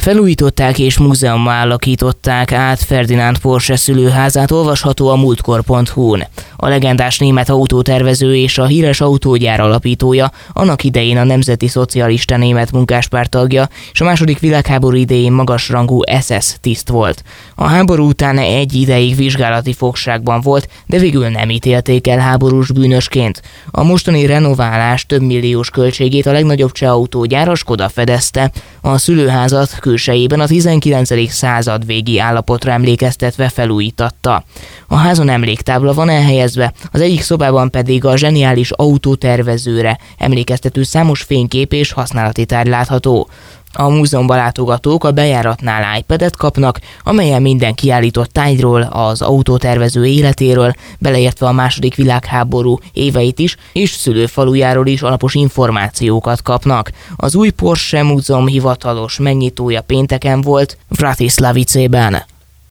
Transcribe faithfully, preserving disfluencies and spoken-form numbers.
Felújították és múzeummá alakították át Ferdinand Porsche szülőházát, olvasható a múltkor pont hu-n. A legendás német autótervező és a híres autógyár alapítója, annak idején a Nemzeti Szocialista Német Munkáspárt tagja, és a második világháború idején magasrangú es es tiszt volt. A háború után egy ideig vizsgálati fogságban volt, de végül nem ítélték el háborús bűnösként. A mostani renoválás több milliós költségét a legnagyobb cseh autógyár, a Skoda fedezte. A szülőházat külsejében a tizenkilencedik század végi állapotra emlékeztetve felújítatta. A házon emléktábla van elhelyezve, az egyik szobában pedig a zseniális autótervezőre emlékeztető számos fénykép és használati tárgy látható. A múzeumban látogatók a bejáratnál iPadet kapnak, amelyen minden kiállított tárgyról, az autótervező életéről, beleértve a második világháború éveit is, és szülőfalujáról is alapos információkat kapnak. Az új Porsche Múzeum hivatalos megnyitója pénteken volt Vratislavicében.